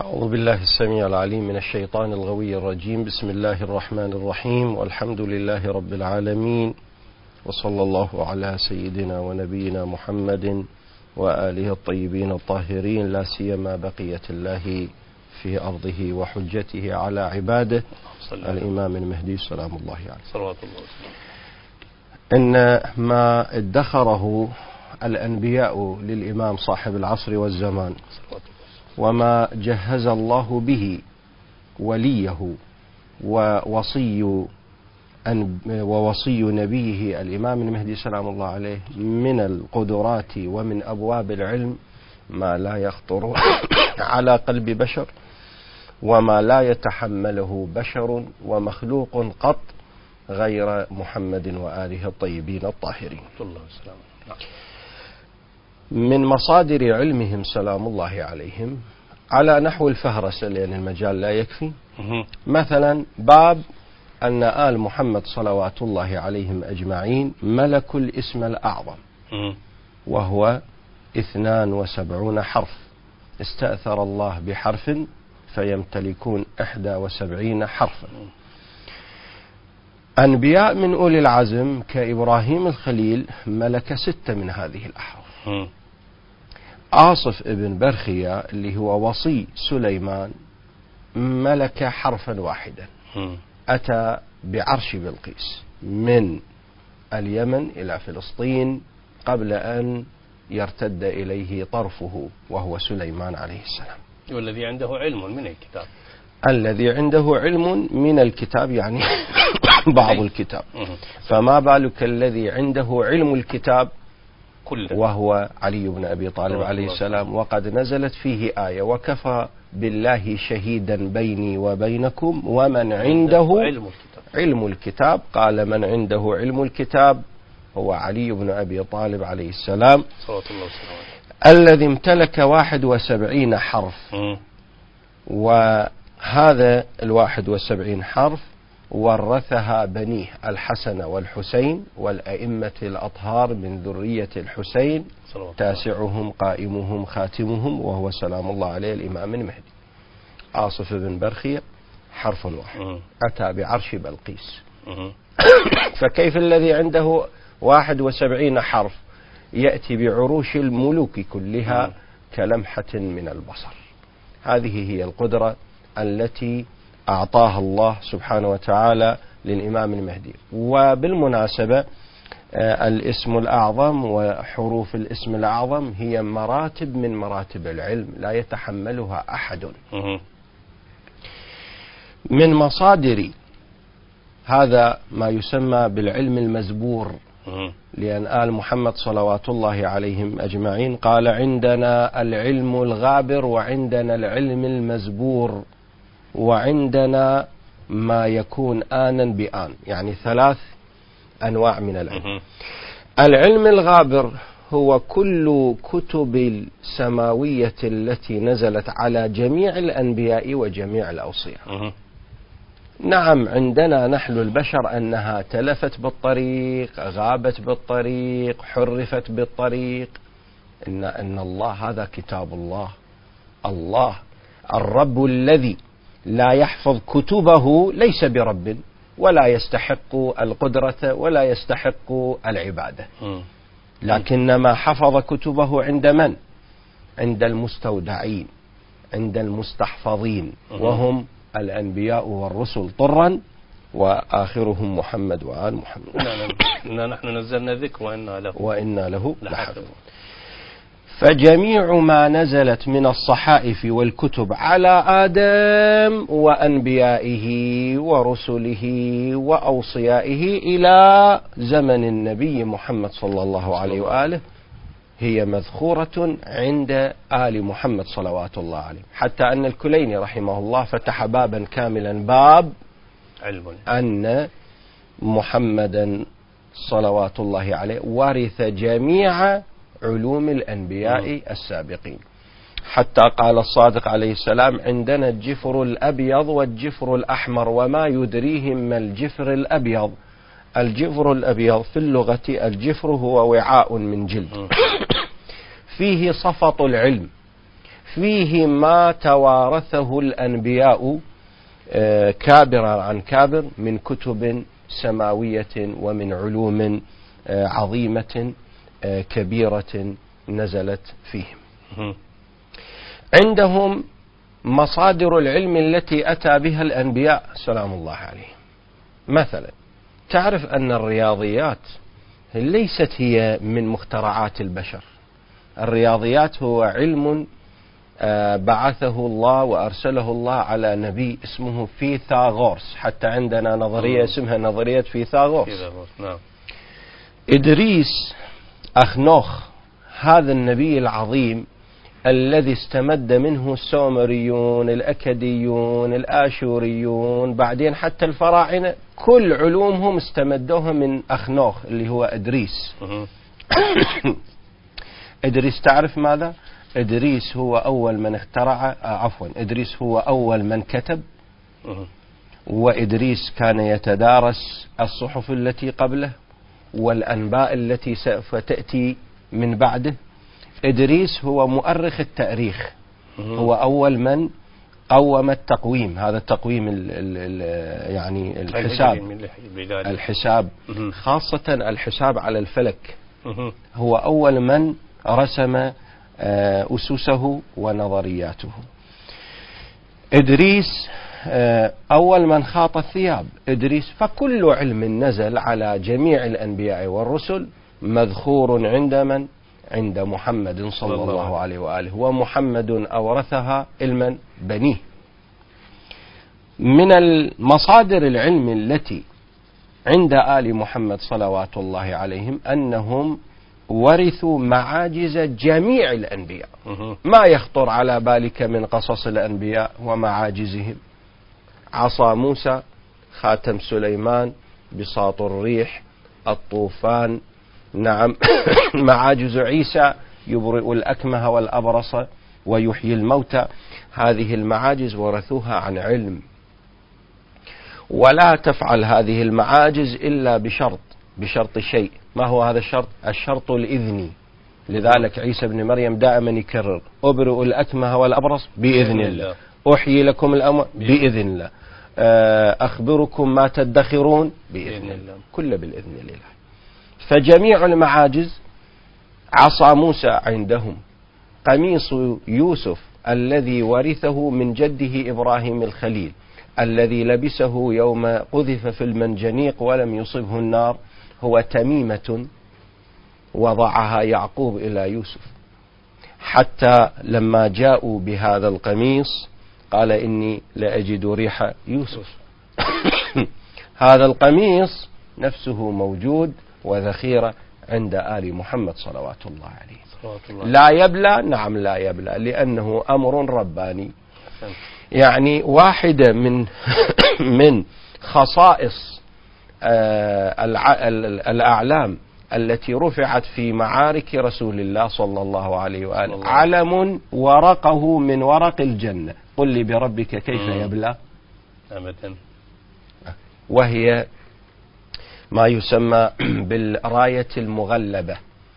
أعوذ بالله السميع العليم من الشيطان الغوي الرجيم. بسم الله الرحمن الرحيم، والحمد لله رب العالمين، وصلى الله على سيدنا ونبينا محمد وآله الطيبين الطاهرين، لا سيما بقية الله في أرضه وحجته على عباده الإمام المهدي سلام الله عليه صلوات الله وسلامه. إن ما ادخره الأنبياء للإمام صاحب العصر والزمان، وما جهز الله به وليه ووصي نبيه الإمام المهدي سلام الله عليه من القدرات ومن أبواب العلم ما لا يخطر على قلب بشر، وما لا يتحمله بشر ومخلوق قط غير محمد وآله الطيبين الطاهرين. من مصادر علمهم سلام الله عليهم على نحو الفهرسة، لأن المجال لا يكفي، مثلا باب أن آل محمد صلوات الله عليهم أجمعين ملكوا الاسم الأعظم، وهو 72 حرف، استأثر الله بحرف فيمتلكون 71 حرفا. أنبياء من أولي العزم كإبراهيم الخليل ملك 6 من هذه الأحرف. آصف ابن برخية اللي هو وصي سليمان ملك حرفا واحدا، أتى بعرش بلقيس من اليمن إلى فلسطين قبل أن يرتد إليه طرفه، وهو سليمان عليه السلام. والذي عنده علم من الكتاب، الذي عنده علم من الكتاب يعني بعض الكتاب، فما بالك الذي عنده علم الكتاب وهو علي بن أبي طالب عليه السلام. وقد نزلت فيه آية: وكفى بالله شهيدا بيني وبينكم ومن عنده علم الكتاب. قال من عنده علم الكتاب هو علي بن أبي طالب عليه السلام، الذي امتلك 71 حرف. وهذا 71 حرف ورثها بنيه الحسن والحسين والأئمة الأطهار من ذرية الحسين، تاسعهم قائمهم خاتمهم وهو سلام الله عليه الإمام المهدي. آصف بن برخية حرف واحد، أتى بعرش بلقيس. فكيف الذي عنده 71 حرف يأتي بعروش الملوك كلها كلمحة من البصر؟ هذه هي القدرة التي أعطاها الله سبحانه وتعالى للإمام المهدي. وبالمناسبة الاسم الأعظم وحروف الاسم الأعظم هي مراتب من مراتب العلم لا يتحملها أحد. من مصادر هذا ما يسمى بالعلم المزبور، لأن آل محمد صلوات الله عليهم أجمعين قال: عندنا العلم الغابر، وعندنا العلم المزبور، وعندنا ما يكون آنا بآن، يعني 3 أنواع من العلم. العلم الغابر هو كل كتب السماوية التي نزلت على جميع الأنبياء وجميع الأوصياء. نعم، عندنا نحن البشر أنها تلفت بالطريق، غابت بالطريق، حرفت بالطريق. إن الله هذا كتاب الله. الله الرب الذي لا يحفظ كتبه ليس برب، ولا يستحق القدرة ولا يستحق العبادة. لكن ما حفظ كتبه عند من؟ عند المستودعين، عند المستحفظين، وهم الأنبياء والرسل طرا، وآخرهم محمد وآل محمد. نحن نزلنا ذكر وإنا له لحافظون. فجميع ما نزلت من الصحائف والكتب على آدم وأنبيائه ورسله وأوصيائه إلى زمن النبي محمد صلى الله عليه وآله هي مذخورة عند آل محمد صلوات الله عليه، حتى أن الكليني رحمه الله فتح بابا كاملا، باب علم أن محمدا صلوات الله عليه ورث جميع علوم الأنبياء السابقين. حتى قال الصادق عليه السلام: عندنا الجفر الأبيض والجفر الأحمر، وما يدريهم ما الجفر الأبيض. الجفر الأبيض في اللغة، الجفر هو وعاء من جلد فيه صفط العلم، فيه ما توارثه الأنبياء كابرا عن كابر من كتب سماوية ومن علوم عظيمة كبيرة نزلت فيهم. عندهم مصادر العلم التي أتى بها الأنبياء سلام الله عليهم. مثلا تعرف أن الرياضيات ليست هي من مخترعات البشر. الرياضيات هو علم بعثه الله وأرسله الله على نبي اسمه فيثاغورس، حتى عندنا نظرية اسمها نظرية فيثاغورس. إدريس أخنوخ هذا النبي العظيم الذي استمد منه السومريون، الأكديون، الآشوريون، بعدين حتى الفراعنة، كل علومهم استمدوها من أخنوخ اللي هو إدريس. إدريس تعرف ماذا؟ إدريس هو أول من اخترع، إدريس هو أول من كتب، وإدريس كان يتدارس الصحف التي قبله والأنباء التي سوف تأتي من بعده. إدريس هو مؤرخ التاريخ، هو أول من قوم التقويم، هذا التقويم يعني الحساب خاصة الحساب على الفلك. هو أول من رسم أسسه ونظرياته. إدريس أول من خاط الثياب. إدريس، فكل علم نزل على جميع الأنبياء والرسل مذخور عند من؟ عند محمد صلى الله عليه وآله، ومحمد أورثها علما بنيه. من المصادر العلم التي عند آل محمد صلوات الله عليهم أنهم ورثوا معاجز جميع الأنبياء، ما يخطر على بالك من قصص الأنبياء ومعاجزهم: عصا موسى، خاتم سليمان، بساط الريح، الطوفان، نعم. معاجز عيسى: يبرئ الأكمه والأبرص ويحيي الموتى. هذه المعاجز ورثوها عن علم، ولا تفعل هذه المعاجز إلا بشرط شيء. ما هو هذا الشرط؟ الشرط الإذني. لذلك عيسى بن مريم دائما يكرر: أبرئ الأكمه والأبرص بإذن الله، أحيي لكم الأموات بإذن الله، أخبركم ما تدخرون بإذن الله، كله بالإذن الله. فجميع المعاجز: عصا موسى عندهم، قميص يوسف الذي ورثه من جده إبراهيم الخليل الذي لبسه يوم قذف في المنجنيق ولم يصبه النار، هو تميمة وضعها يعقوب إلى يوسف، حتى لما جاءوا بهذا القميص قال: إني لأجد ريح يوسف. هذا القميص نفسه موجود وذخيرة عند آل محمد صلوات الله عليه. لا يبلى، نعم لا يبلى، لأنه أمر رباني. يعني واحدة من خصائص الأعلام التي رفعت في معارك رسول الله صلى الله عليه وآله: علم ورقه من ورق الجنة. قل لي بربك كيف يبلى؟ أبدا. وهي ما يسمى بالراية المغلبة،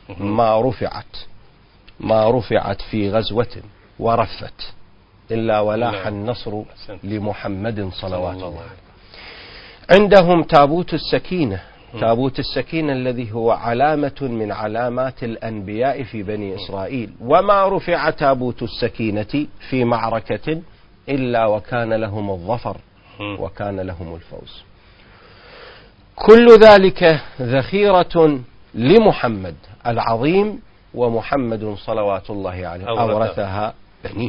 ما رفعت في غزوة ورفت إلا ولاح النصر لمحمد صلوات الله عليه. عندهم تابوت السكينة، تابوت السكينة الذي هو علامة من علامات الأنبياء في بني إسرائيل. وما رفع تابوت السكينة في معركة إلا وكان لهم الظفر وكان لهم الفوز. كل ذلك ذخيرة لمحمد العظيم، ومحمد صلوات الله عليه أورثها بنيه.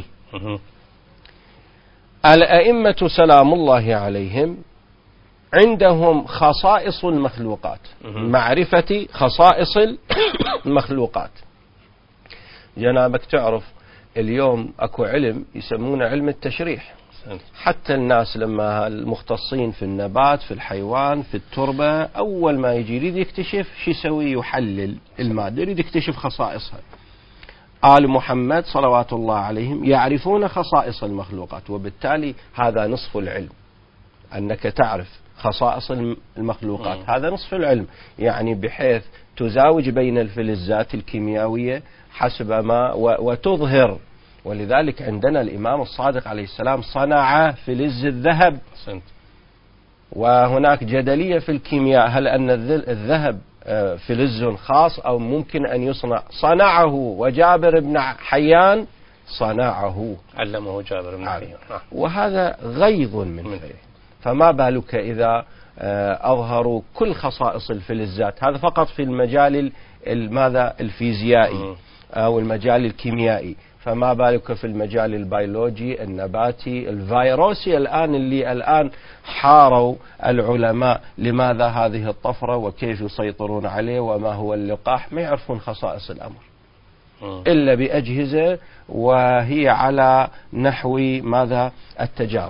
الأئمة سلام الله عليهم عندهم خصائص المخلوقات، معرفة خصائص المخلوقات. جنابك تعرف اليوم أكو علم يسمونه علم التشريح. حتى الناس لما المختصين في النبات، في الحيوان، في التربة، أول ما يريد يكتشف شو يسوي؟ يحلل المادة، يريد يكتشف خصائصها. آل محمد صلوات الله عليهم يعرفون خصائص المخلوقات، وبالتالي هذا نصف العلم، أنك تعرف خصائص المخلوقات. هذا نصف العلم، يعني بحيث تزاوج بين الفلزات الكيميائية حسب ما وتظهر ولذلك عندنا الإمام الصادق عليه السلام صنع فلز الذهب. سنت. وهناك جدلية في الكيمياء، هل أن الذهب فلز خاص أو ممكن أن يصنع؟ صنعه، وجابر بن حيان صنعه، علمه جابر بن حيان، وهذا غيظ من فيه. فما بالك إذا أظهروا كل خصائص الفلزات، هذا فقط في المجال ماذا الفيزيائي أو المجال الكيميائي، فما بالك في المجال البيولوجي النباتي الفيروسي اللي الآن حاروا العلماء لماذا هذه الطفرة وكيف يسيطرون عليه وما هو اللقاح، ما يعرفون خصائص الأمر إلا بأجهزة وهي على نحو ماذا التجارب.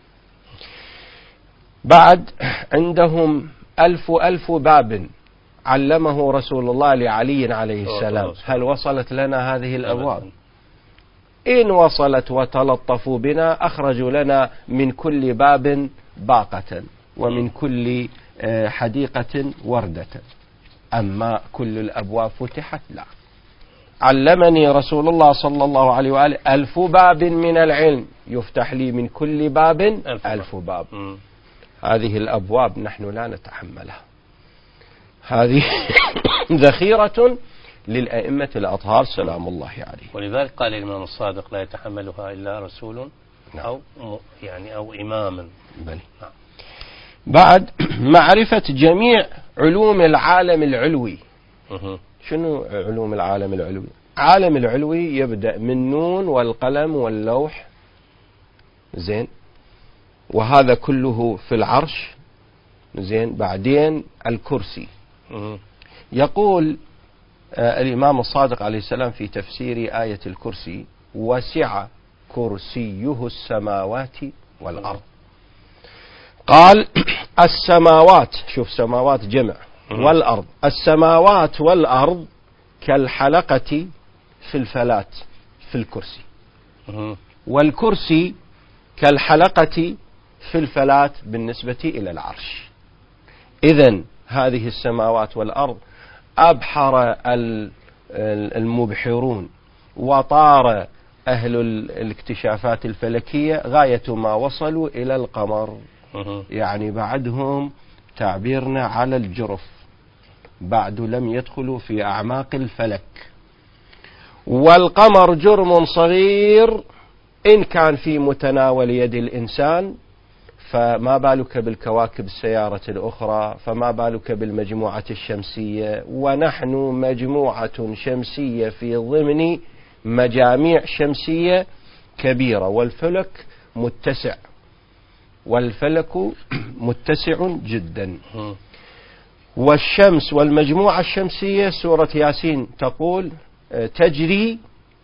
بعد عندهم ألف باب علمه رسول الله لعلي عليه السلام. هل وصلت لنا هذه الأبواب؟ إن وصلت وتلطفوا بنا أخرجوا لنا من كل باب باقة ومن كل حديقة وردة، أما كل الأبواب فتحت لا. علمني رسول الله صلى الله عليه وآله 1000 باب من العلم، يفتح لي من كل باب 1000 باب. هذه الأبواب نحن لا نتحملها، هذه ذخيرة للأئمة الأطهار سلام الله عليه. ولذلك قال الإمام الصادق لا يتحملها إلا رسول أو أو إمام. بل. بعد معرفة جميع علوم العالم العلوي. شنو علوم العالم العلوي؟ عالم العلوي يبدأ من نون والقلم واللوح، زين، وهذا كله في العرش، زين. بعدين الكرسي. يقول الإمام الصادق عليه السلام في تفسير آية الكرسي: وسع كرسيه السماوات والأرض. قال السماوات، شوف سماوات جمع، والأرض، السماوات والأرض كالحلقة في الفلاة في الكرسي، والكرسي كالحلقة في الفلاة بالنسبة إلى العرش. إذن هذه السماوات والأرض أبحر المبحرون وطار أهل الاكتشافات الفلكية غاية ما وصلوا إلى القمر، يعني بعدهم تعبيرنا على الجرف، بعد لم يدخلوا في أعماق الفلك. والقمر جرم صغير إن كان في متناول يد الإنسان، فما بالك بالكواكب السيارة الأخرى، فما بالك بالمجموعة الشمسية، ونحن مجموعة شمسية في ضمن مجاميع شمسية كبيرة، والفلك متسع، والفلك متسع جدا. والشمس والمجموعة الشمسية سورة ياسين تقول تجري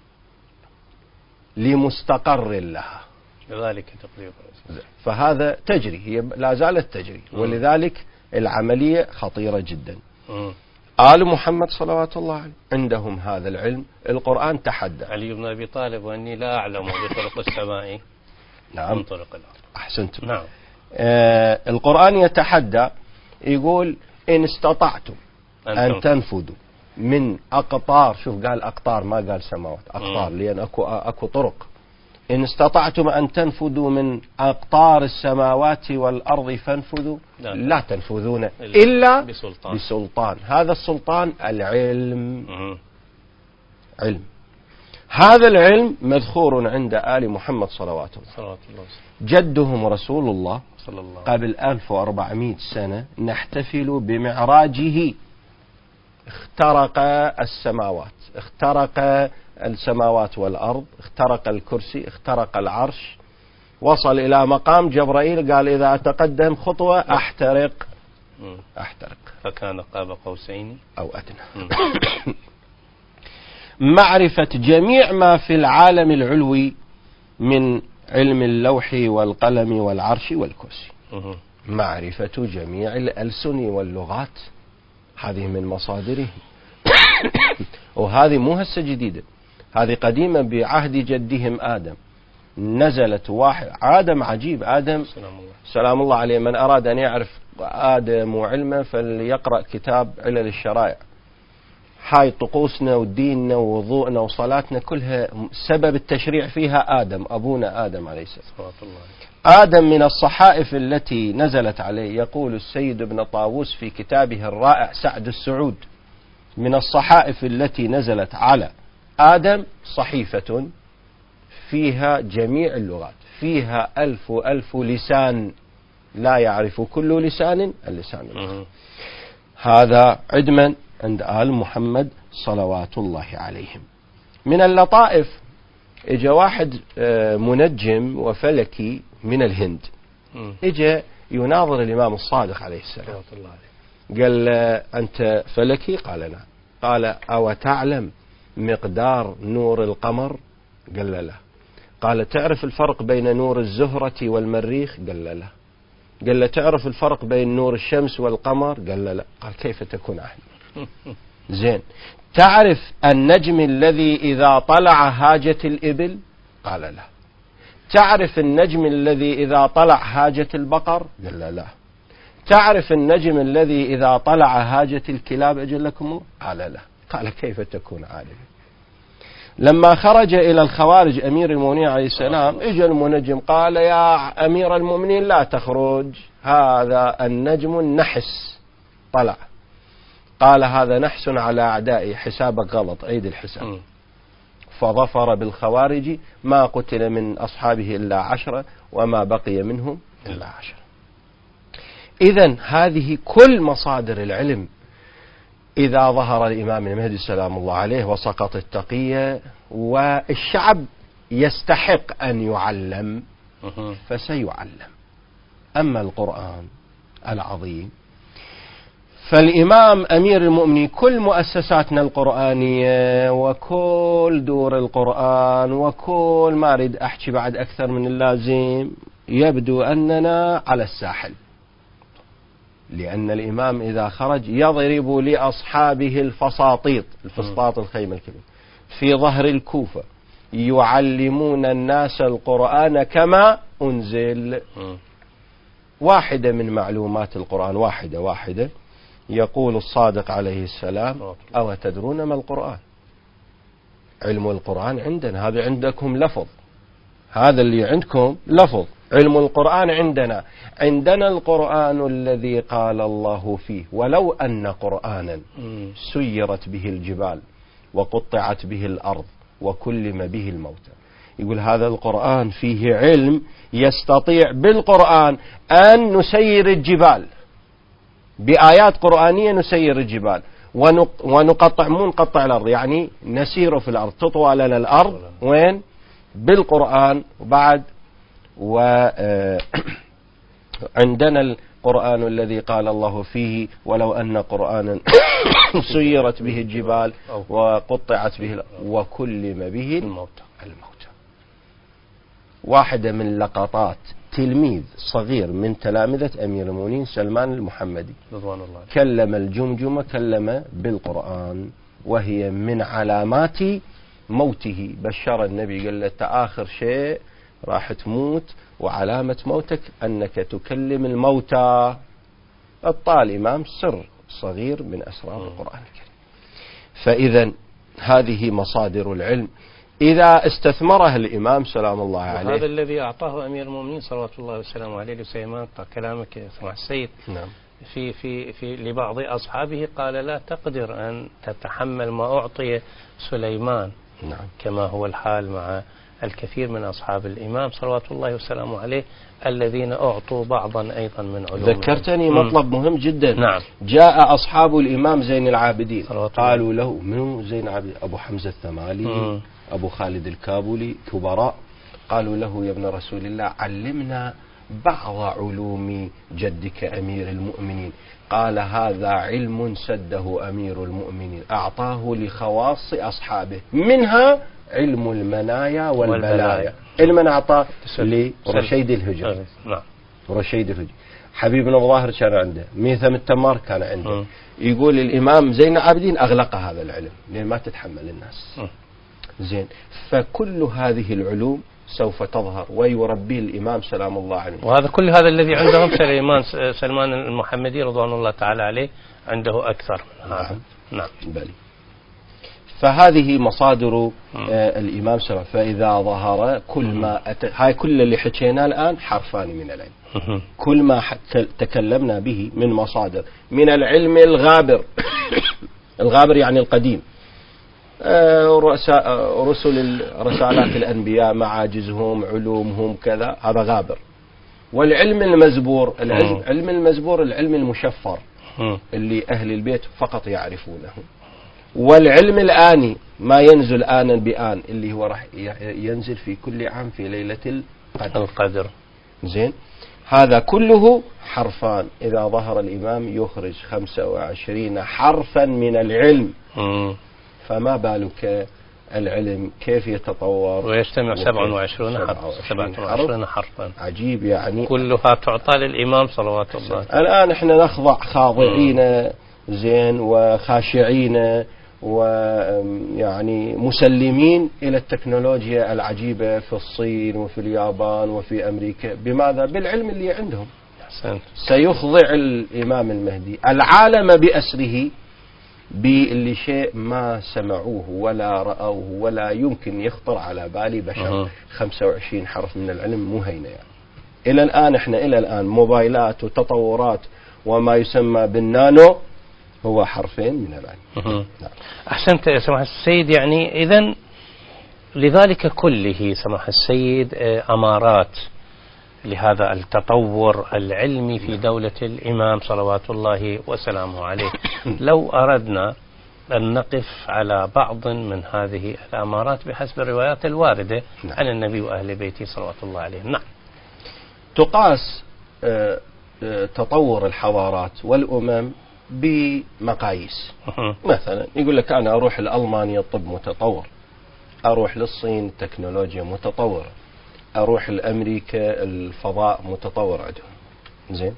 لمستقر لها، ذلك تقريبا، فهذا تجري، هي لا زالت تجري، ولذلك العملية خطيرة جدا. آل محمد صلوات الله عليه عندهم هذا العلم. القرآن تحدى علي بن أبي طالب: وأني لا أعلم بطرق السماء من طرق الأرض. أحسنتم. نعم. القرآن يتحدى، يقول إن استطعتم أن تنفذوا من أقطار، شوف قال أقطار ما قال سماوات، أقطار، لأن أكو طرق. إن استطعتم أن تنفذوا من أقطار السماوات والأرض فانفذوا لا تنفذون إلا بسلطان. هذا السلطان العلم. علم. هذا العلم مذخور عند آل محمد صلوات الله. جدهم رسول الله قبل 1400 سنة نحتفل بمعراجه. اخترق السماوات، اخترق السماوات والأرض، اخترق الكرسي، اخترق العرش، وصل إلى مقام جبرائيل قال إذا أتقدم خطوة أحترق. فكان قاب قوسين أو أدنى. معرفة جميع ما في العالم العلوي من علم اللوح والقلم والعرش والكرسي. معرفة جميع الألسن واللغات، هذه من مصادره. وهذه مو هسه جديدة، هذه قديمة بعهد جدهم آدم. نزلت واحد آدم عجيب، آدم سلام الله عليه، من أراد أن يعرف آدم وعلمه فليقرأ كتاب علل الشرائع. هاي طقوسنا وديننا ووضوءنا وصلاتنا كلها سبب التشريع فيها آدم، أبونا آدم عليه السلام. آدم من الصحائف التي نزلت عليه، يقول السيد ابن طاووس في كتابه الرائع سعد السعود، من الصحائف التي نزلت على آدم صحيفة فيها جميع اللغات، فيها 1000 لسان لا يعرف كل لسان اللسان الآخر. هذا عدما عند آل محمد صلوات الله عليهم. من اللطائف، اجى واحد منجم وفلكي من الهند، اجى يناظر الإمام الصادق عليه السلام. قال أنت فلكي؟ قال نعم. قال أو تعلم مقدار نور القمر؟ قال لا. قال تعرف الفرق بين نور الزهرة والمريخ؟ قال لا. قال له تعرف الفرق بين نور الشمس والقمر؟ قال لا. قال كيف تكون أعلم؟ زين، تعرف النجم الذي إذا طلع هاجت الإبل؟ قال لا. تعرف النجم الذي إذا طلع هاجت البقر؟ قال لا. تعرف النجم الذي إذا طلع هاجت الكلاب أجلكم الله؟ قال لا. قال كيف تكون عالما؟ لما خرج إلى الخوارج أمير المؤمنين عليه السلام، اجى المنجم قال يا أمير المؤمنين لا تخرج، هذا النجم النحس طلع. قال هذا نحس على أعدائي، حسابك غلط، عيد الحساب. فظفر بالخوارج، ما قتل من أصحابه إلا 10 وما بقي منهم إلا 10. إذن هذه كل مصادر العلم. إذا ظهر الإمام المهدي سلام الله عليه وسقط التقية والشعب يستحق أن يعلم فسيعلم. أما القرآن العظيم فالإمام أمير المؤمنين كل مؤسساتنا القرآنية وكل دور القرآن وكل ما أريد أحكي بعد أكثر من اللازم، يبدو أننا على الساحل، لأن الإمام إذا خرج يضرب لأصحابه الفساطيط، الفسطاط الخيمة الكبير في ظهر الكوفة، يعلمون الناس القرآن كما أنزل. واحدة من معلومات القرآن، واحدة يقول الصادق عليه السلام أو تدرون ما القرآن؟ علم القرآن عندنا، هذا عندكم لفظ، هذا اللي عندكم لفظ. علم القرآن عندنا القرآن الذي قال الله فيه ولو أن قرآنا سيرت به الجبال وقطعت به الأرض وكلم به الموتى. يقول هذا القرآن فيه علم يستطيع بالقرآن أن نسير الجبال، بآيات قرآنية نسير الجبال ونقطع، مو نقطع الأرض، يعني نسير في الأرض، تطوى لنا الأرض وين؟ بالقرآن. وبعد وعندنا القرآن الذي قال الله فيه ولو أن قرآنا سيرت به الجبال وقطعت به وكلم به الموتى. واحدة من لقطات تلميذ صغير من تلامذة أمير المؤمنين سلمان المحمدي كلم الجمجمة، كلم بالقرآن، وهي من علامات موته. بشر النبي قال له آخر شيء راح تموت وعلامة موتك أنك تكلم الموتى. الطال إمام سر صغير من أسرار القرآن الكريم. فإذا هذه مصادر العلم إذا استثمرها الإمام سلام الله عليه. هذا الذي أعطاه أمير المؤمنين صلوات الله وسلامه عليه لسليمان. كلامك يا سماحة السيد. نعم. في لبعض أصحابه قال لا تقدر أن تتحمل ما أعطي سليمان. نعم. كما هو الحال مع الكثير من أصحاب الإمام صلوات الله وسلامه عليه الذين أعطوا بعضا أيضا من علوم. ذكرتني مطلب مهم جدا. نعم. جاء أصحاب الإمام زين العابدين قالوا له منو زين العابدين؟ أبو حمزة الثمالي، أبو خالد الكابولي، كبراء. قالوا له يا ابن رسول الله علمنا بعض علوم جدك أمير المؤمنين. قال هذا علم سده أمير المؤمنين أعطاه لخواص أصحابه، منها علم المنايا والبلايا. علما أعطاه لرشيد الهجري. رشيد الهجري. حبيب بن ظاهر كان عنده، ميثم التمار كان عنده. يقول الإمام زين العابدين أغلق هذا العلم لأن ما تتحمل الناس. زين، فكل هذه العلوم سوف تظهر ويربي الإمام سلام الله عليه. وهذا كل هذا الذي عندهم سلمان المحمدي رضوان الله تعالى عليه عنده أكثر. نعم. بلي. فهذه مصادر الإمام صلى الله عليه وسلم. فإذا ظهر كل ما هاي كل اللي حكينا الآن حرفان من العلم. كل ما تكلمنا به من مصادر من العلم الغابر الغابر يعني القديم، رسالات الأنبياء، معاجزهم، علومهم، كذا، هذا غابر. والعلم المزبور، العلم المزبور العلم المشفر اللي أهل البيت فقط يعرفونه. والعلم الآني ما ينزل آنا بآن اللي هو راح ينزل في كل عام في ليلة القدر. زين، هذا كله حرفان. إذا ظهر الإمام يخرج 25 حرفا من العلم، فما بالك العلم كيف يتطور ويجتمع 27 حرفا. عجيب يعني، كلها تعطى للإمام صلوات الله. الآن احنا نخضع خاضعين زين وخاشعين ويعني مسلمين إلى التكنولوجيا العجيبة في الصين وفي اليابان وفي أمريكا. بماذا؟ بالعلم اللي عندهم. سيخضع الإمام المهدي العالم بأسره باللي شيء ما سمعوه ولا رأوه ولا يمكن يخطر على بالي بشر. 25 حرف من العلم مو هينة يعني. إلى الآن احنا إلى الآن موبايلات وتطورات وما يسمى بالنانو هو حرفين من العلم. أحسنت يا سماحة السيد. يعني إذن لذلك كله سماحة السيد أمارات لهذا التطور العلمي في دولة الإمام صلوات الله وسلامه عليه. لو أردنا أن نقف على بعض من هذه الأمارات بحسب الروايات الواردة عن النبي وأهل بيته صلوات الله عليهم. نعم. تقاس تطور الحضارات والأمم بمقاييس. مثلا يقول لك أنا أروح لألمانيا الطب متطور، أروح للصين تكنولوجيا متطورة، أروح لأمريكا الفضاء متطور عندهم. زين،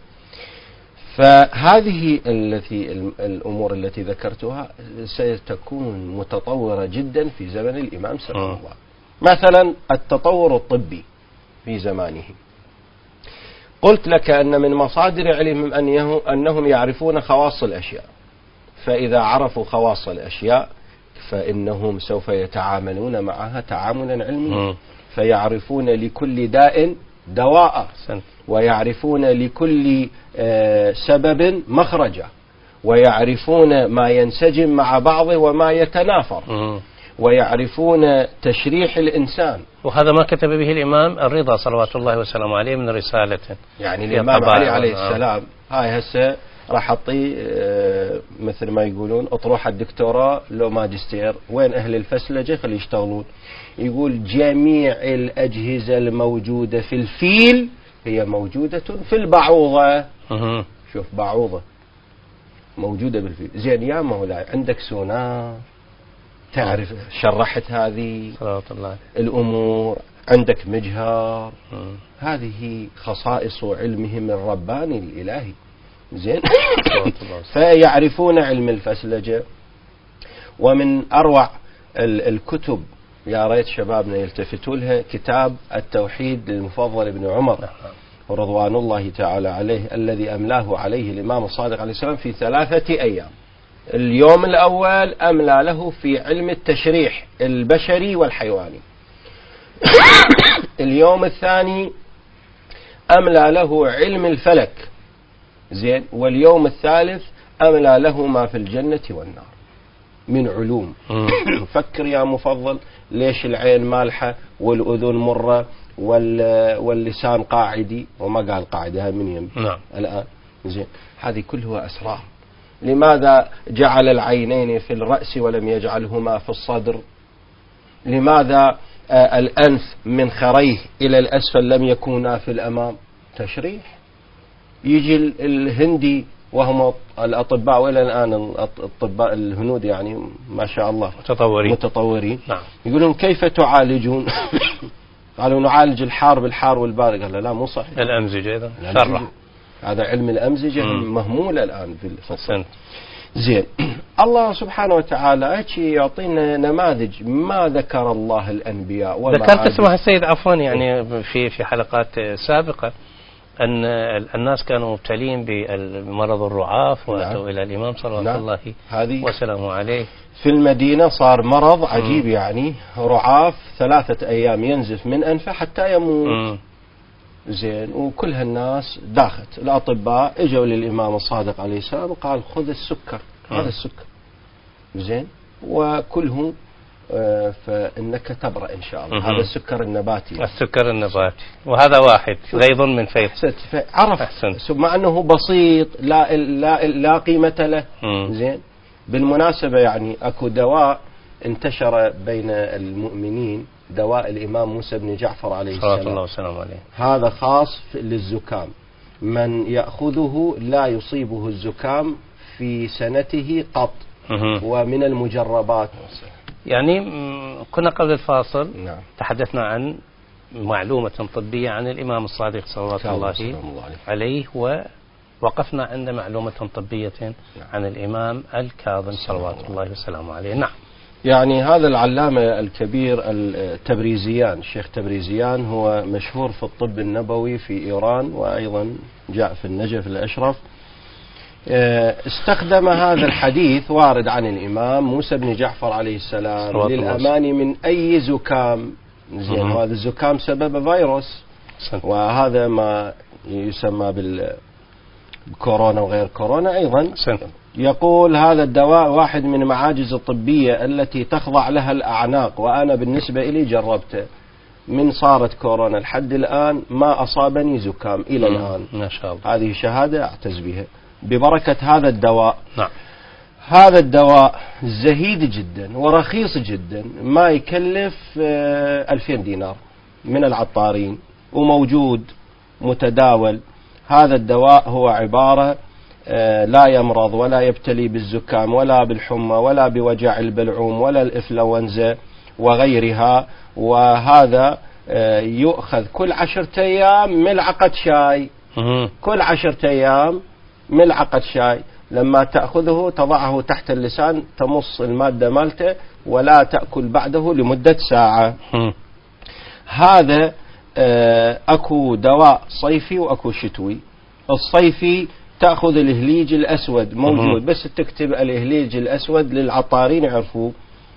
فهذه الأمور التي ذكرتها ستكون متطورة جدا في زمن الإمام صلى الله عليه وسلم. مثلا التطور الطبي في زمانه، قلت لك أن من مصادر علمهم أنهم يعرفون خواص الأشياء، فإذا عرفوا خواص الأشياء فإنهم سوف يتعاملون معها تعاملا علميا، فيعرفون لكل داء دواء، ويعرفون لكل سبب مخرجا، ويعرفون ما ينسجم مع بعضه وما يتنافر، ويعرفون تشريح الإنسان. وهذا ما كتب به الإمام الرضا صلوات الله وسلامه عليه من رسالة. يعني الإمام علي عليه السلام هاي هسه راح أعطي مثل ما يقولون أطروحة الدكتوراه لو ماجستير، وين أهل الفسلجة خلي يشتغلون. يقول جميع الأجهزة الموجودة في الفيل هي موجودة في البعوضة. شوف، بعوضة موجودة بالفيل. زين يا مولاي، عندك سونار، تعرف شرحت هذه الأمور، عندك مجهر، هذه خصائص علمهم الرباني الإلهي. زين فيعرفون علم الفسلجة. ومن أروع الكتب، يا ريت شبابنا يلتفتوا لها، كتاب التوحيد للمفضل ابن عمر رضوان الله تعالى عليه، الذي أملاه عليه الإمام الصادق عليه السلام في 3 أيام. اليوم الأول أملى له في علم التشريح البشري والحيواني. اليوم الثاني أملى له علم الفلك. زين، واليوم الثالث أملى له ما في الجنة والنار من علوم. فكر يا مفضل، ليش العين مالحة والأذن مرة واللسان قاعدي، وما قال قاعدة، هاي من يم الآن. زين، هذه كلها أسرار. لماذا جعل العينين في الرأس ولم يجعلهما في الصدر؟ لماذا الأنف من خريه إلى الأسفل لم يكونا في الأمام؟ تشريح. يجي الهندي وهم الأطباء، وإلى الآن الأطباء الهنود يعني ما شاء الله متطورين. نعم. يقولون كيف تعالجون؟ قالوا نعالج الحار بالحار والبارد. قال لا مو صحيح، الأمزجة إذا شرح. هذا علم الأمزجة مهمول الآن في الفصل. زين، الله سبحانه وتعالى يعطينا نماذج ما ذكر الله الأنبياء. ذكرت اسمها السيد عفوا يعني في حلقات سابقة أن الناس كانوا مبتلين بمرض الرعاف وأتوا إلى الإمام صلوات الله وسلامه عليه في المدينة. صار مرض عجيب يعني، رعاف 3 أيام ينزف من أنفه حتى يموت. زين، وكل هالناس داخت الأطباء اجوا للإمام الصادق عليه السلام وقال خذ السكر، هذا السكر زين وكله فإنك تبرأ إن شاء الله. هذا السكر النباتي، السكر النباتي، وهذا واحد غيظ من فيض. عرف مع أنه بسيط لا قيمة له. زين، بالمناسبة يعني أكو دواء انتشر بين المؤمنين، دواء الإمام موسى بن جعفر عليه السلام صلى الله وسلم عليه، هذا خاص للزكام. من يأخذه لا يصيبه الزكام في سنته قط، ومن المجربات. يعني كنا قبل الفاصل تحدثنا عن معلومة طبية عن الإمام الصادق صلى الله عليه، ووقفنا عند معلومة طبية عن الإمام الكاظم صلوات الله وسلامه عليه. نعم. يعني هذا العلامة الكبير التبريزيان، الشيخ تبريزيان، هو مشهور في الطب النبوي في إيران، وأيضا جاء في النجف الأشرف. استخدم هذا الحديث وارد عن الإمام موسى بن جعفر عليه السلام للأمان من أي زكام. زين، وهذا الزكام سبب فيروس، وهذا ما يسمى بالكورونا وغير كورونا أيضا. يقول هذا الدواء واحد من المعاجز الطبية التي تخضع لها الأعناق، وأنا بالنسبة إلي جربته من صارت كورونا لحد الآن ما أصابني زكام إلى الآن. ما شاء الله. هذه شهادة أعتز بها ببركة هذا الدواء. نعم. هذا الدواء زهيد جدا ورخيص جدا، ما يكلف 2000 دينار من العطارين، وموجود متداول. هذا الدواء هو عبارة لا يمرض ولا يبتلي بالزكام ولا بالحمى ولا بوجع البلعوم ولا الإنفلونزا وغيرها. وهذا يؤخذ كل 10 أيام ملعقة شاي، كل 10 أيام ملعقة شاي. لما تأخذه تضعه تحت اللسان، تمص المادة مالته ولا تأكل بعده لمدة ساعة. هذا أكو دواء صيفي وأكو شتوي. الصيفي تأخذ الإهليج الأسود، موجود، بس تكتب الإهليج الأسود للعطارين يعرفوه،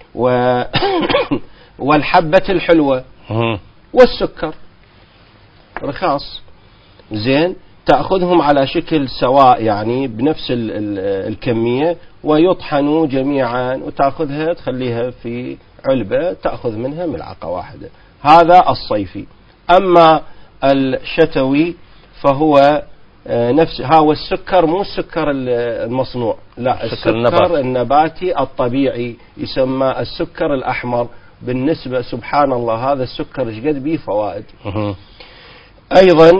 والحبة الحلوة والسكر رخاص. زين، تأخذهم على شكل سواء يعني بنفس الكمية، ويطحنوا جميعا، وتأخذها تخليها في علبة تأخذ منها ملعقة واحدة. هذا الصيفي. أما الشتوي فهو نفس هو السكر، مو السكر المصنوع، لا، السكر النباتي الطبيعي، يسمى السكر الأحمر. بالنسبة سبحان الله هذا السكر ايش قد به فوائد. أيضا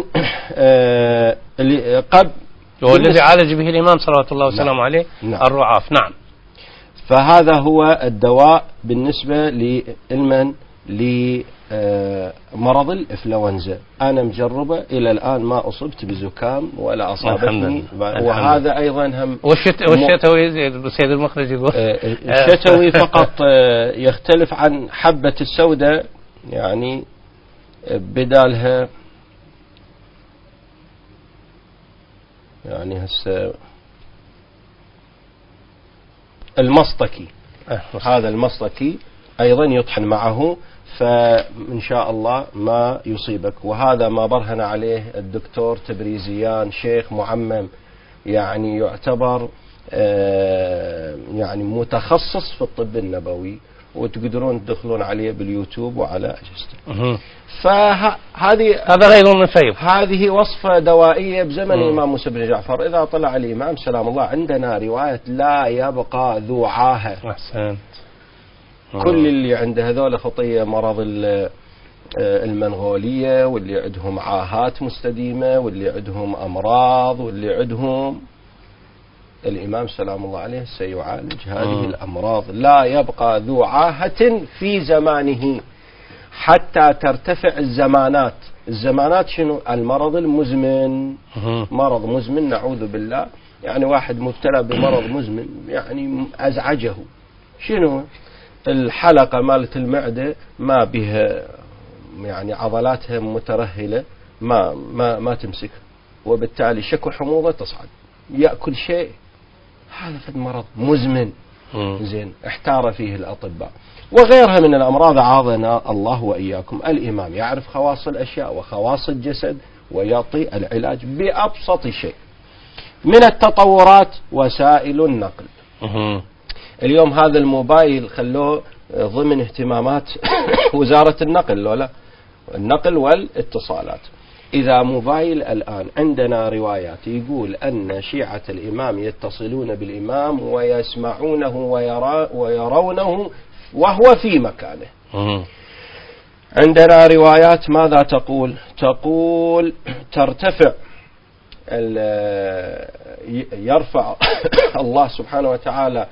قبل هو الذي عالج به الإمام صلوات الله وسلامه عليه الرعاف. نعم. فهذا هو الدواء بالنسبة للمن لمرض الإنفلونزا. أنا مجربة إلى الآن ما أصبت بزكام ولا أصابتني. وهذا أيضا هم والشتوي سيد المخرج يقول الشتوي فقط يختلف عن حبة السوداء، يعني بدالها يعني هسه المصطكي. هذا المصطكي أيضا يطحن معه، فإن شاء الله ما يصيبك. وهذا ما برهن عليه الدكتور تبريزيان، شيخ معمم، يعني يعتبر يعني متخصص في الطب النبوي، وتقدرون تدخلون عليه باليوتيوب وعلى أجهزته. هذا غير من فيض. هذه وصفة دوائية بزمن الإمام موسى بن جعفر. إذا طلع الإمام سلام الله، عندنا رواية لا يبقى ذو عاهة. أحسنت. كل اللي عنده هذول خطية، مرض المنغولية، واللي عندهم عاهات مستديمة، واللي عندهم أمراض، واللي عندهم، الإمام سلام الله عليه سيعالج هذه الأمراض. لا يبقى ذو عاهة في زمانه حتى ترتفع الزمانات. الزمانات شنو؟ المرض المزمن. مرض مزمن نعوذ بالله، يعني واحد مبتلى بمرض مزمن يعني أزعجه. شنو؟ الحلقة مالت المعدة ما بها يعني عضلاتها مترهلة، ما تمسك، وبالتالي شكوى حموضة تصعد، يأكل شيء، هذا فد مرض مزمن زين احتار فيه الأطباء، وغيرها من الأمراض عاذنا الله وإياكم. الإمام يعرف خواص الأشياء وخواص الجسد ويعطي العلاج بأبسط شيء. من التطورات وسائل النقل. اليوم هذا الموبايل خلوه ضمن اهتمامات وزارة النقل، لولا النقل والاتصالات. إذا موبايل الآن عندنا روايات يقول أن شيعة الإمام يتصلون بالإمام ويسمعونه ويرونه وهو في مكانه. عندنا روايات ماذا تقول؟ تقول ترتفع يرفع الله سبحانه وتعالى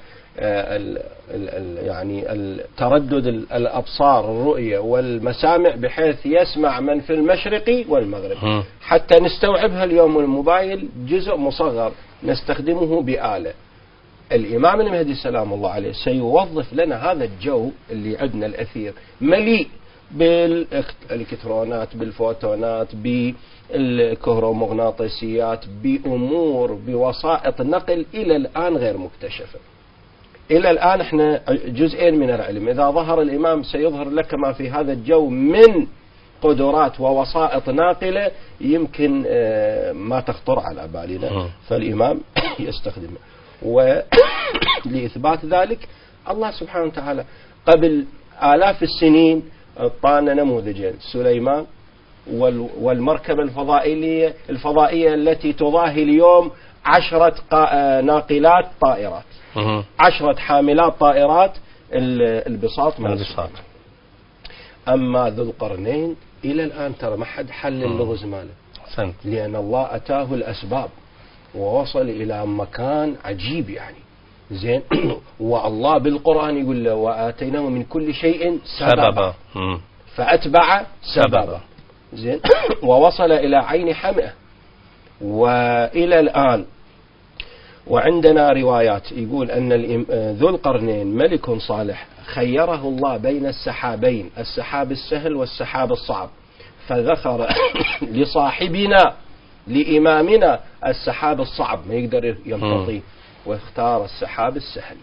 يعني تردد الأبصار الرؤية والمسامع بحيث يسمع من في المشرق والمغرب. حتى نستوعبها اليوم الموبايل جزء مصغر نستخدمه بآلة. الإمام المهدي سلام الله عليه سيوظف لنا هذا الجو اللي عندنا الأثير مليء بالإلكترونات، بالفوتونات، بالكهرومغناطيسيات، بأمور، بوسائط نقل إلى الآن غير مكتشفة. إلى الآن احنا جزئين من العلم. إذا ظهر الإمام سيظهر لك ما في هذا الجو من قدرات ووسائط ناقلة يمكن ما تخطر على بالنا، فالإمام يستخدمه. ولإثبات ذلك الله سبحانه وتعالى قبل آلاف السنين أعطانا نموذجين، سليمان والمركبة الفضائية التي تضاهي اليوم 10 ناقلات طائرات، 10 حاملات طائرات البساط من البساط. أما ذو القرنين إلى الآن ترى ما حد حل اللغز ماله، لأن الله أتاه الأسباب ووصل إلى مكان عجيب يعني زين. والله بالقرآن يقول له وآتيناه من كل شيء سببا فأتبع سببا زين. ووصل إلى عين حمئة. وإلى الآن وعندنا روايات يقول أن ذو القرنين ملك صالح خيره الله بين السحابين، السحاب السهل والسحاب الصعب، فذكر لصاحبنا لإمامنا السحاب الصعب ما يقدر يمتطيه، واختار السحاب السهل.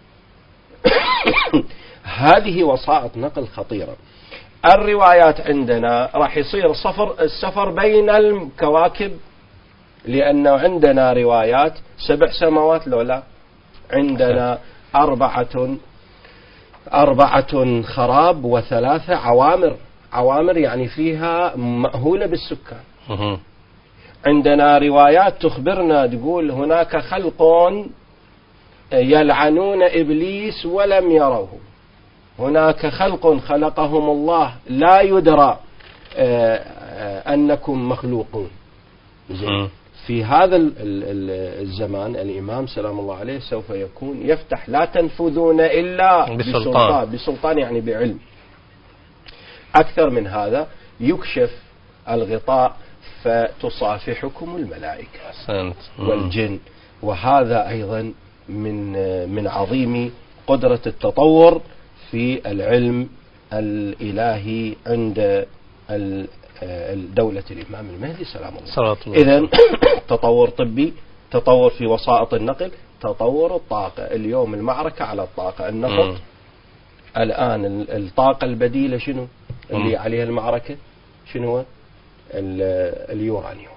هذه وسائط نقل خطيرة. الروايات عندنا راح يصير السفر بين الكواكب، لأنه عندنا روايات 7 سماوات لولا، عندنا 4 خراب و3 عوامر يعني فيها مأهولة بالسكان. عندنا روايات تخبرنا تقول هناك خلق يلعنون إبليس ولم يروه، هناك خلق خلقهم الله لا يدرى أنكم مخلوقون. في هذا الزمان الإمام سلام الله عليه سوف يكون يفتح لا تنفذون إلا بسلطان يعني بعلم. أكثر من هذا يكشف الغطاء فتصافحكم الملائكة والجن. وهذا أيضا من عظيم قدرة التطور في العلم الإلهي عند دولة الإمام المهدي سلام الله. إذن تطور طبي، تطور في وسائط النقل، تطور الطاقة. اليوم المعركة على الطاقة، النفط. الآن الطاقة البديلة شنو اللي عليها المعركة؟ شنو هو؟ اليورانيوم.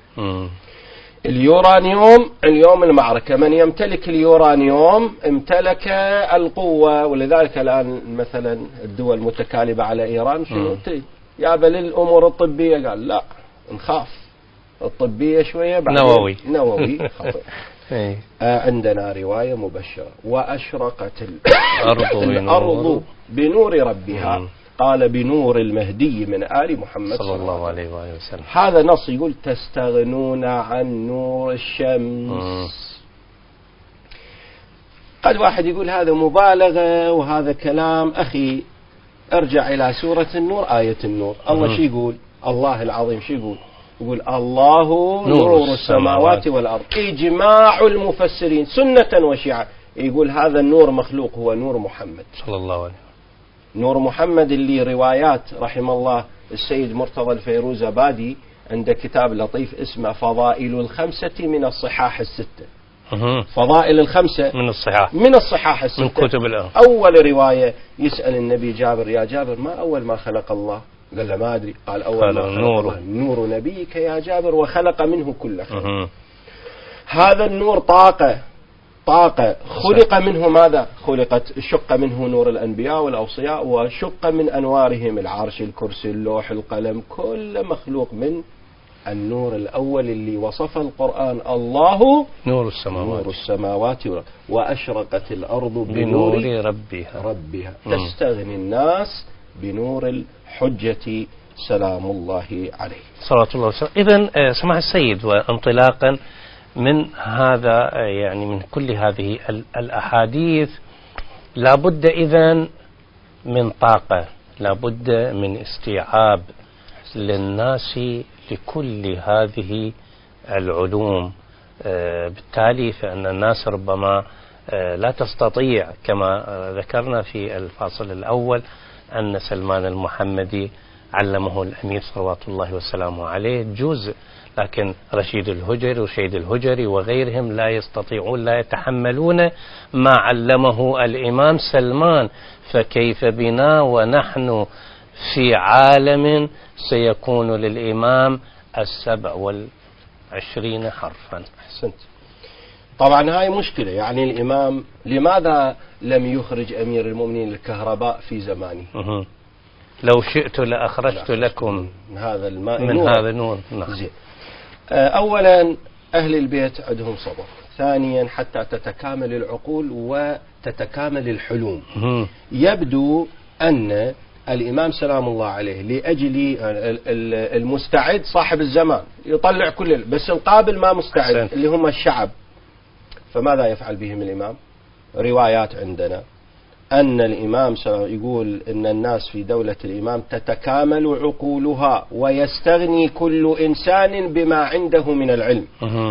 اليورانيوم اليوم المعركة، من يمتلك اليورانيوم امتلك القوة. ولذلك الآن مثلا الدول المتكالبة على إيران شنو تريد؟ يا بل الأمور الطبية قال لا نخاف الطبية شوية نووي خطير. عندنا رواية مبشرة وأشرقت الأرض بنور ربها، قال بنور المهدي من آل محمد صلى الله عليه وسلم. هذا نص يقول تستغنون عن نور الشمس. قد واحد يقول هذا مبالغة وهذا كلام. أخي ارجع إلى سورة النور، آية النور. الله شو يقول؟ الله العظيم شو يقول؟ يقول الله نور السماوات والأرض. إجماع المفسرين سنة وشيعة يقول هذا النور مخلوق، هو نور محمد صلى الله عليه وسلم. نور محمد اللي روايات رحم الله السيد مرتضى الفيروزابادي عنده كتاب لطيف اسمه فضائل الخمسة من الصحاح الستة. فضائل الخمسة من الصحاح الستة، من كتب الأرض. أول رواية يسأل النبي جابر: يا جابر ما أول ما خلق الله؟ قال له: ما أدري. قال: أول ما خلق الله نور نبيك يا جابر، وخلق منه كل خير. هذا النور طاقة خلق منه ماذا؟ شق منه نور الأنبياء والأوصياء، وشق من أنوارهم العرش، الكرسي، اللوح، القلم، كل مخلوق من النور الأول اللي وصف القرآن الله نور السماوات وأشرقت الأرض بنور ربها تستغني الناس بنور الحجة سلام الله عليه صلى الله عليه وسلم. إذن سماحة السيد، وانطلاقا من هذا يعني من كل هذه الأحاديث لابد إذن من طاقة، لابد من استيعاب للناس لكل هذه العلوم. بالتالي فإن الناس ربما لا تستطيع، كما ذكرنا في الفاصل الأول أن سلمان المحمدي علمه الأمير صلوات الله وسلامه عليه جزء، لكن رشيد الهجري وشيد الهجري وغيرهم لا يستطيعون، لا يتحملون ما علمه الإمام سلمان. فكيف بنا ونحن في عالم سيكون للإمام 27 حرفا؟ أحسنت. طبعا هاي مشكلة، يعني الإمام لماذا لم يخرج أمير المؤمنين الكهرباء في زمانه؟ لو شئت لأخرجت لكم من هذا الماء من نور. هذا النور. زين. أولا أهل البيت عندهم صبر، ثانيا حتى تتكامل العقول وتتكامل الحلوم. يبدو أن الإمام سلام الله عليه لأجل المستعد صاحب الزمان يطلع كل، بس القابل ما مستعد اللي هم الشعب، فماذا يفعل بهم الإمام؟ روايات عندنا أن الإمام يقول إن الناس في دولة الإمام تتكامل عقولها ويستغني كل إنسان بما عنده من العلم.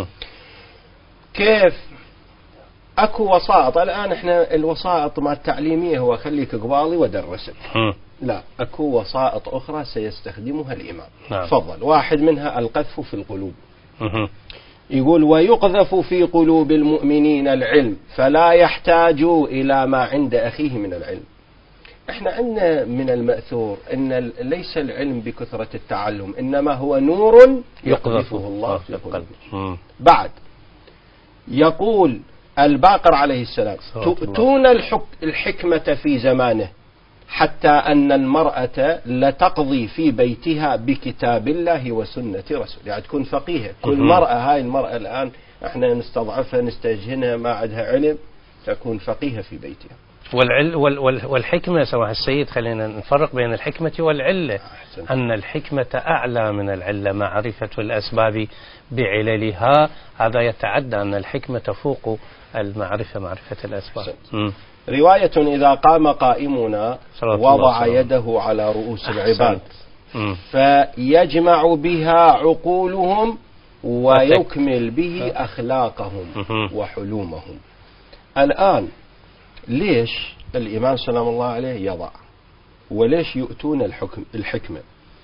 كيف؟ أكو وسائط الآن، إحنا الوسائط مع التعليمية هو خليك قبالي ودرسك. لا، أكو وسائط أخرى سيستخدمها الإمام. تفضل. واحد منها القذف في القلوب. يقول: ويقذف في قلوب المؤمنين العلم فلا يحتاجوا إلى ما عند أخيه من العلم. احنا عندنا من المأثور ان ليس العلم بكثرة التعلم، إنما هو نور يقذفه الله في القلب. بعد يقول الباقر عليه السلام: تؤتون الحكمة في زمانه حتى أن المرأة لتقضي في بيتها بكتاب الله وسنة رسوله. يعني تكون فقيهة. كل مرأة، هاي المرأة الآن احنا نستضعفها نستجهنها ما عندها علم، تكون فقيهة في بيتها. والحكمة سماحة السيد، خلينا نفرق بين الحكمة والعلة. أن الحكمة أعلى من العلة، معرفة الأسباب بعللها، هذا يتعدى أن الحكمة تفوق المعرفة، معرفة الأسباب. رواية: إذا قام قائمنا وضع يده على رؤوس العباد فيجمع بها عقولهم ويكمل به أخلاقهم وحلومهم. الآن ليش الإمام سلام الله عليه يضع، وليش يؤتون الحكمة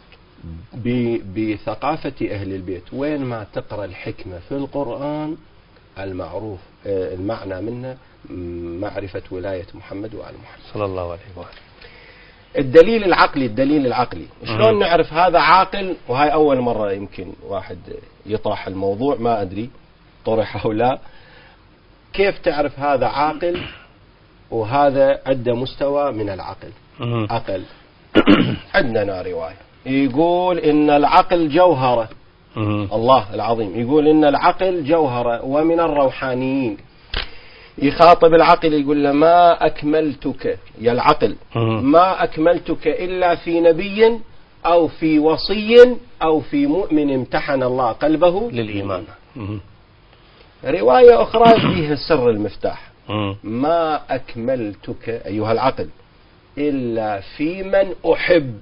بثقافة أهل البيت؟ وين ما تقرأ الحكمة في القرآن المعروف المعنى منه معرفة ولاية محمد وآل محمد صلى الله عليه وآله. الدليل العقلي شلون نعرف هذا عاقل؟ وهاي أول مرة يمكن واحد يطرح الموضوع، ما أدري طرح أو لا. كيف تعرف هذا عاقل وهذا عنده مستوى من العقل أقل؟ عندنا رواية يقول إن العقل جوهرة. الله العظيم يقول إن العقل جوهرة ومن الروحانيين. يخاطب العقل يقول له: ما أكملتك يا العقل، ما أكملتك إلا في نبي أو في وصي أو في مؤمن امتحن الله قلبه للإيمان. رواية أخرى فيها سر المفتاح: ما أكملتك أيها العقل إلا في من أحب.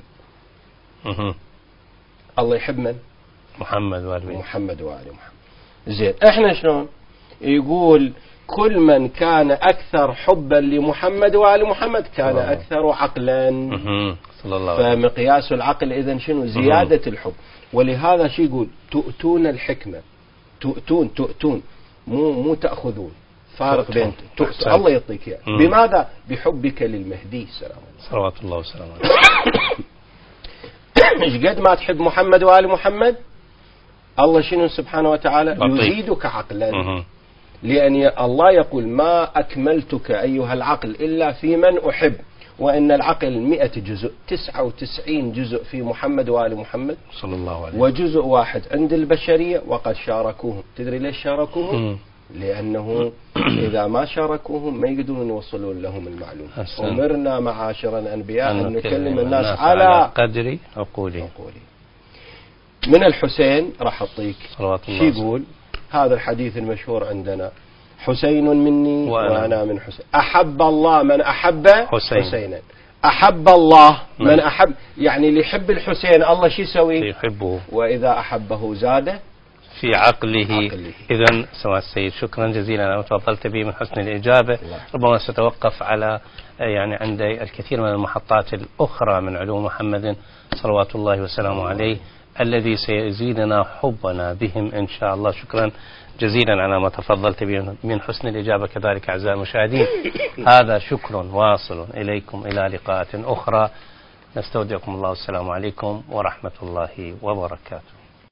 الله يحب من؟ محمد وآل محمد. زين، احنا شلون يقول كل من كان أكثر حبا لمحمد وآل محمد كان أكثر عقلا. صلى الله عليه وسلم. فمقياس العقل إذن شنو؟ زيادة الحب. ولهذا شو يقول؟ تؤتون الحكمة، تؤتون مو تأخذون، فارق بين الله يعطيك يعني. بماذا؟ بحبك للمهدي سلام الله صلوات الله وسلامه عليه. ايش قد ما تحب محمد وآل محمد الله شنو سبحانه وتعالى يزيدك عقلا. لأن الله يقول ما أكملتك أيها العقل إلا في من أحب، وإن العقل 100 جزء، 99 جزء في محمد وآل محمد صلى الله عليه وسلم، وجزء واحد عند البشرية وقد شاركوهم. تدري ليش شاركوهم؟ لأنه إذا ما شاركوهم ما يقدرون يوصلون لهم المعلومة. أمرنا معاشر الأنبياء أن نكلم الناس على قدر عقولهم. من الحسين راح أعطيك شو يقول هذا الحديث المشهور عندنا: حسين مني وأنا من حسين، أحب الله من أحب حسينا. أحب الله من أحب، يعني اللي يحب الحسين الله شو يسوي؟ يحبه، وإذا أحبه زاد في عقله. إذن سماحة السيد شكرا جزيلا على ما تفضلت به من حسن الإجابة. ربما ستوقف على يعني عند الكثير من المحطات الأخرى من علوم محمد صلوات الله وسلامه عليه الذي سيزيدنا حبنا بهم إن شاء الله. شكرا جزيلا على ما تفضلت به من حسن الإجابة. كذلك أعزائي المشاهدين هذا شكر واصل إليكم إلى لقاءات أخرى. نستودعكم الله والسلام عليكم ورحمة الله وبركاته.